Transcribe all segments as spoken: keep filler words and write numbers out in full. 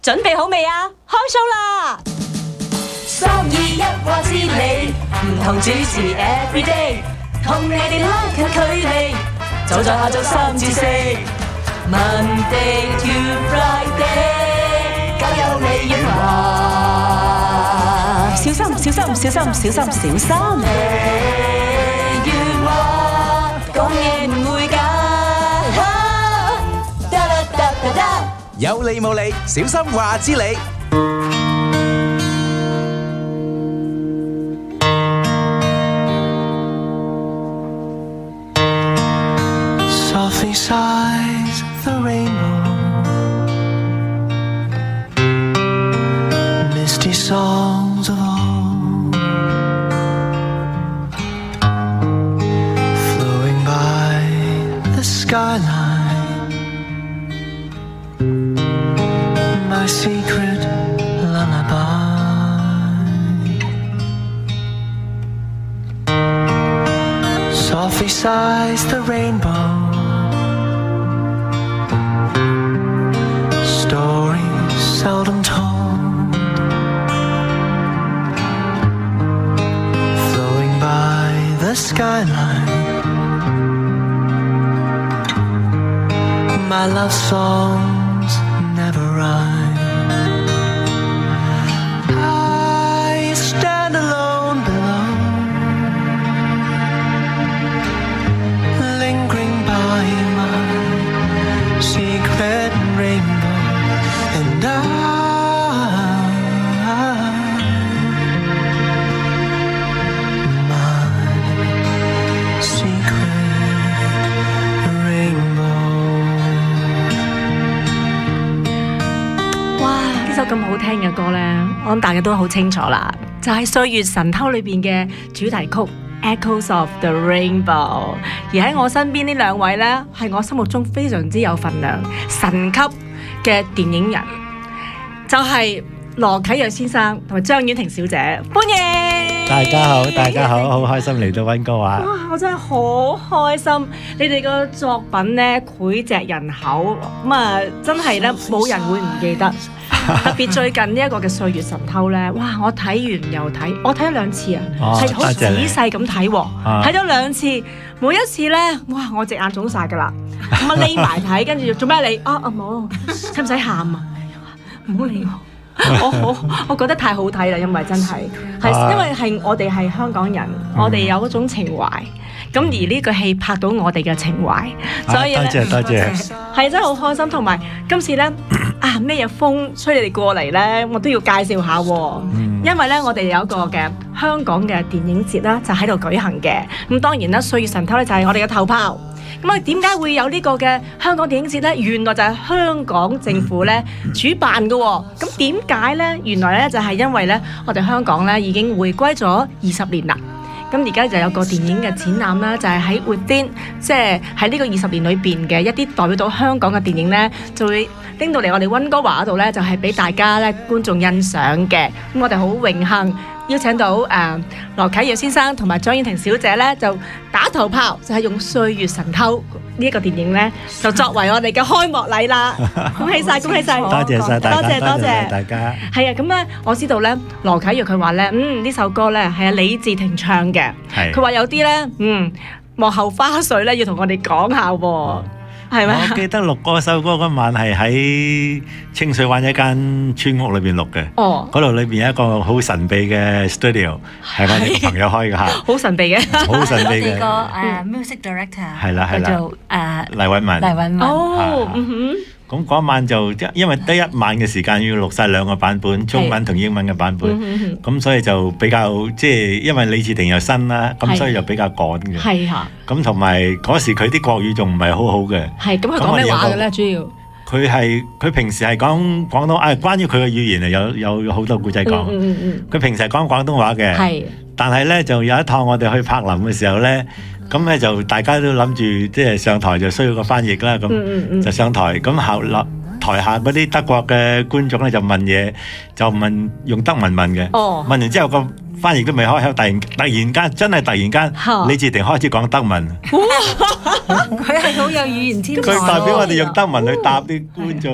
準備好未啊？開 show 啦！三二一話知你，唔同主持 everyday， 同你哋拉近距離，就在下晝三至四 ，Monday to Friday， 交有你潤滑。小心小心小心小心小心！你潤滑，講嘢唔會假。 有理冇理，小心話知你。 Softly sighs the rainbow, misty songs of old, flowing by the skyline.My secret lullaby. Softly sighs the rainbow. Stories seldom told, flowing by the skyline. My love songs.Never rhyme. I stand alone below, lingering by my secret rainbow, and I, my secret rainbow. 呢首咁好聽嘅歌呢，我諗大家都好清楚啦，就係《歲月神偷》裏邊嘅主題曲《Echoes of the Rainbow》。而喺我身邊呢兩位呢，係我心目中非常之有份量、神級嘅電影人，就係羅啟銳先生同埋張婉婷小姐，歡迎！ 大家好，大家好，好開心嚟到溫哥華。 哇！我真係好開心，你哋個作品呢膾炙人口，咁啊真係咧冇人會唔記得。特別最近呢一個嘅《歲月神偷》咧，哇！我睇完又睇，我睇咗兩次啊，係好仔細咁睇喎，睇咗兩次，每一次咧，哇！我隻眼腫晒㗎啦，咁啊匿埋睇，跟住做咩你啊？阿冇，使唔使喊啊？唔好理我。我好，我覺得太好睇啦，因為真係係因為係我哋係香港人，嗯、我哋有嗰種情懷，咁而呢個戲拍到我哋嘅情懷，所以咧， 多謝多謝， 係真係好開心。同埋今次咧啊咩嘢風吹你哋過嚟咧，我都要介紹下喎，嗯、因為咧我哋有一個嘅香港嘅電影節啦，就喺度舉行嘅。咁當然啦，《歲月神偷》咧就係我哋嘅頭炮。咁啊，點解會有呢個嘅香港電影節呢？原來就係香港政府咧主辦嘅喎。咁點解呢？原來咧就係因為咧，我哋香港咧已經回歸咗二十年啦。咁而家就有個電影嘅展覽啦，就係喺 within， 即係喺呢個二十年裏邊嘅一啲代表到香港嘅電影咧，就會拎到嚟我哋溫哥華嗰度咧，就係俾大家咧觀眾欣賞嘅。咁我哋好榮幸邀請到誒羅啟銳先生同埋張婉婷小姐咧，就打頭炮，就係用《歲月神偷》呢一個電影咧，就作為我哋嘅開幕禮啦。恭喜晒，恭喜晒！ 多謝晒大家， 多謝多謝大家。 係啊，咁咧我知道咧，羅啟銳佢話咧，嗯呢首歌咧係阿李治廷唱嘅。佢話有啲咧，嗯幕後花絮咧要同我哋講下喎。係咪？ 我記得錄嗰首歌嗰晚係喺清水灣一間村屋裏邊錄嘅。哦，嗰度裏邊有一個好神秘嘅 studio， 係我哋朋友開嘅嚇。好神秘嘅， 好神秘嘅。 個誒 music director 係啦係啦， 叫做誒黎允文。 黎允文。 哦，嗯哼。 咁嗰晚就因為得一晚嘅時間要錄晒兩個版本，中文同英文嘅版本，咁所以就比較即係因為李治廷又新啦，咁所以就比較趕嘅。係嚇。咁同埋嗰時佢啲國語仲唔係好好嘅。係，咁佢講咩話嘅咧？主要佢係佢平時係講廣東啊，關於佢嘅語言啊，有有好多故仔講。嗯嗯嗯。佢平時係講廣東話嘅。係。但係咧，就有一趟我哋去柏林嘅時候咧。咁咧就大家都諗住即係上台就需要個翻譯啦，咁就上台。咁後落台下嗰啲德國嘅觀眾咧就問嘢，就問用德文問嘅。問完之後個翻譯都未開口，突然突然間真係突然間，李治廷開始講德文。 佢係好有語言天才。 佢代表我哋用德文去答啲觀眾。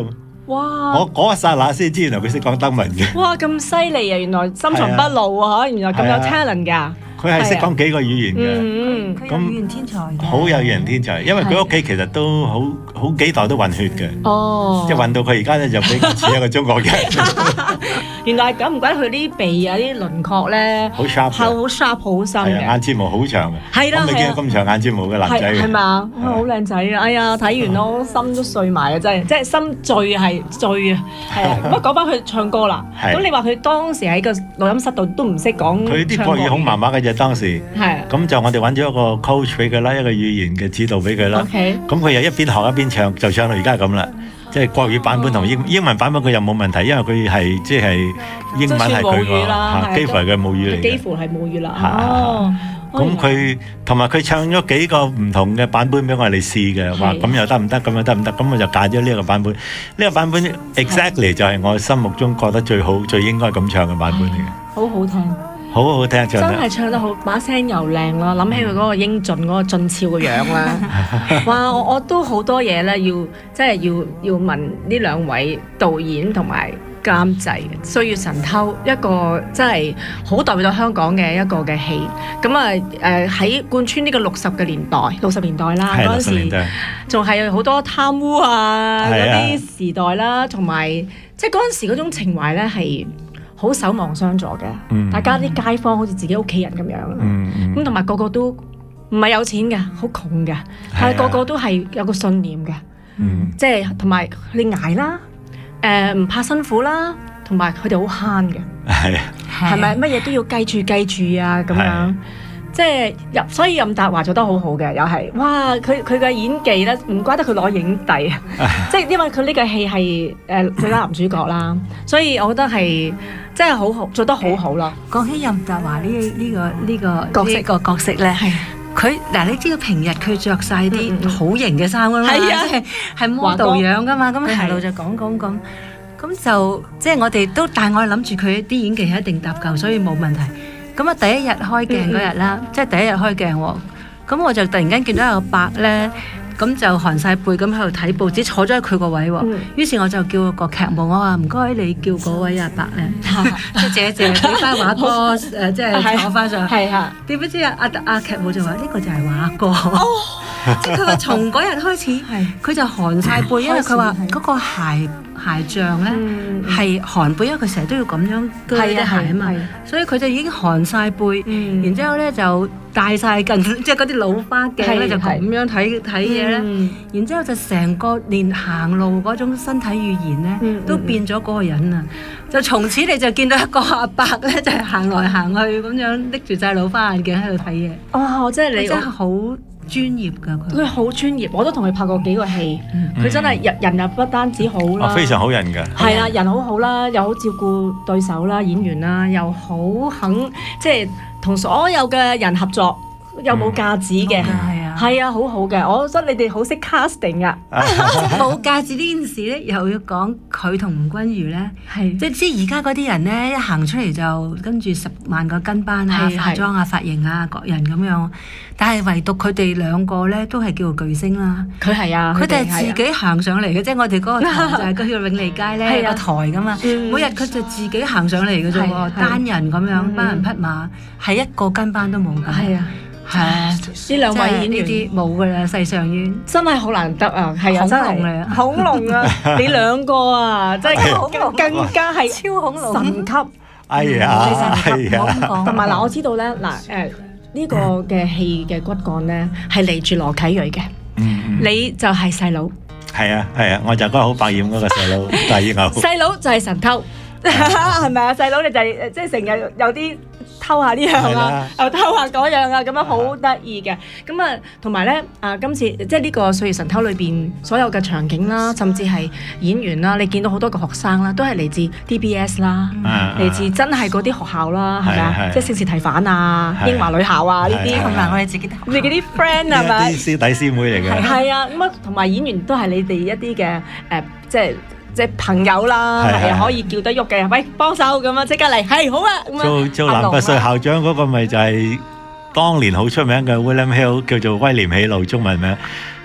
哇！ 我嗰一剎那先知，原來佢識講德文嘅。 哇，咁犀利啊！原來深藏不露啊！嚇，原來咁有 talent 㗎。 佢係識講幾個語言嘅。 嗯， 佢有語言天才嘅。 好有語言天才，因為佢屋企其實都好好幾代都混血嘅。 哦。 即係混到佢而家咧就比較似一個中國人。 原來係咁，唔怪得佢啲鼻啊、啲輪廓咧， 好 sharp， 好 sharp 好深嘅。 眼睫毛好長嘅。 係啦， 我未見過咁長眼睫毛嘅男仔嘅。 係嘛？哇，好靚仔啊！哎呀，睇完咯，心都碎埋啊！真係，即係心醉係醉啊！係啊。咁啊，講翻佢唱歌啦。咁你話佢當時喺個錄音室度都唔識講。 佢啲國語好麻麻嘅啫，當時。係。咁就我哋揾咗一個 coach 俾佢啦，一個語言嘅指導俾佢啦。OK。咁佢又一邊學一邊唱，就唱到而家咁啦。即係國語版本同英英文版本佢又冇問題，因為佢係即係英文係佢個嚇，幾乎係佢母語嚟嘅。 幾乎係母語啦。哦。 咁佢同埋佢唱咗幾個唔同嘅版本俾我哋試嘅，話咁又得唔得，咁又得唔得，咁我就揀咗呢一個版本。呢個版本 exactly 就係我心目中覺得最好、最應該咁唱嘅版本嚟嘅。 好好聽。 好好聽，唱得真係唱得好，把聲又靚啦，諗起佢嗰個英俊嗰個俊俏嘅樣啦，哇！我我都好多嘢咧，要即係要要問呢兩位導演同埋監製，《歲月神偷》一個真係好代表到香港嘅一個嘅戲，咁啊誒喺貫穿呢個六十嘅年代，六十年代啦，嗰陣時仲係好多貪污啊嗰啲時代啦，同埋即係嗰陣時嗰種情懷咧係好守望相助嘅，嗯、大家啲街坊好似自己屋企人咁樣，咁同埋個個都唔係有錢嘅，好窮嘅，但係個個都係有個信念嘅，嗯、即係同埋佢哋捱啦，誒、呃、唔怕辛苦啦，同埋佢哋好慳嘅，係係咪乜嘢都要計住計住啊咁樣？即係入，所以任達華做得好好嘅，又係哇！佢佢嘅演技咧，唔怪得佢攞影帝，即係因為佢呢個戲係誒最佳男主角啦，所以我覺得係真係好好做得好好咯。 講起任達華呢呢個呢個角色個角色咧，係佢嗱，你知道平日佢着晒啲好型嘅衫㗎嘛，即係係 model 樣㗎嘛，咁行路就講講咁，咁就即係我哋都，但係我諗住佢啲演技係一定搭夠，所以冇問題。咁啊，第一日開鏡嗰日啦，嗯嗯即係第一日開鏡喎。咁我就突然間見到有個伯咧，咁就寒晒背咁喺度睇報紙，坐咗喺佢個位喎。嗯、於是我就叫個劇務，我話唔該你叫嗰位阿伯咧，即係借借俾翻華哥誒，即係坐翻上。係啊，點不知啊阿阿劇務就話呢、呢個就係華哥。哦即係佢話從嗰日開始，佢就寒晒背，因為佢話嗰個鞋鞋像咧係寒背，因為佢成日都要咁樣鋸啲鞋啊嘛，所以佢就已經寒晒背，然之後咧就戴晒近，即係嗰啲老花鏡咧就咁樣睇睇嘢咧，然之後就成個連行路嗰種身體語言咧都變咗嗰個人啊！就從此你就見到一個阿伯咧，就係行來行去咁樣拎住隻老花眼鏡喺度睇嘢。哇！即係你真係好專業㗎佢，佢好專業，我都同佢拍過幾個戲，佢、嗯、真係人人又不單止好啦、哦，非常好人㗎，係啦，人好好啦，又好照顧對手啦、演員啦，又好肯即係同所有嘅人合作，又冇架子嘅，係、嗯、啊，係啊，好好嘅，我覺得你哋好識 casting 啊，冇架子呢件事咧，又要講佢同吳君如咧，係即係知而家嗰啲人咧一行出嚟就跟住十萬個跟班啊、化妝啊、髮型啊各人咁樣。但係唯獨佢哋兩個咧，都係叫做巨星啦。佢係啊，佢哋係自己行上嚟嘅，即係我哋嗰個台就係嗰條永利街咧個台噶嘛。每日佢就自己行上嚟嘅啫喎，單人咁樣班人匹馬，係一個跟班都冇㗎。係啊，係啊，呢兩位演員啲冇㗎啦，世上院真係好難得啊！係啊，真係恐龍啊！你兩個啊，真係更加係超恐龍神級。哎呀，係啊，同埋嗱，我知道咧嗱誒。呢個嘅戲嘅骨幹咧係嚟住羅啟銳嘅，嗯嗯、你就係細佬，係啊係啊，我就嗰個好百厭嗰個細佬，大耳牛，細佬就係神偷，係咪啊？細佬你就係即係成日有啲偷下呢樣啊，又偷下嗰樣啊，咁樣好得意嘅。咁啊，同埋咧啊，今次即係呢個《歲月神偷》裏邊所有嘅場景啦，甚至係演員啦，你見到好多個學生啦，都係嚟自 D B S 啦，嚟自真係嗰啲學校啦，係咪啊？即係聖士提反啊、英華女校啊呢啲，同埋我哋自己自己啲 friend 係咪？啲師弟師妹嚟嘅。係啊，咁啊，同埋演員都係你哋一啲嘅誒，即係。即係朋友啦，係可以叫得喐嘅，喂幫手咁啊，即刻嚟，係好啊！做做南拔萃校長嗰個咪就係當年好出名嘅 William Hill，叫做威廉喜路，中文名。